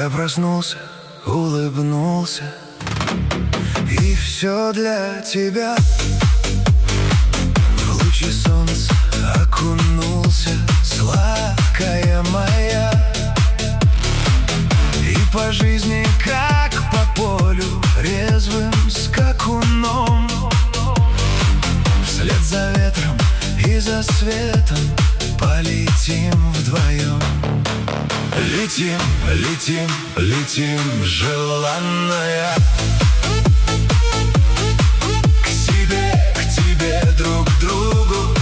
Я проснулся, улыбнулся, и все для тебя. В лучи солнца окунулся, сладкая моя. И по жизни, как по полю, резвым скакуном, вслед за ветром и за светом полетим вдвоем. Летим, летим, летим, желанная, к тебе, друг к другу.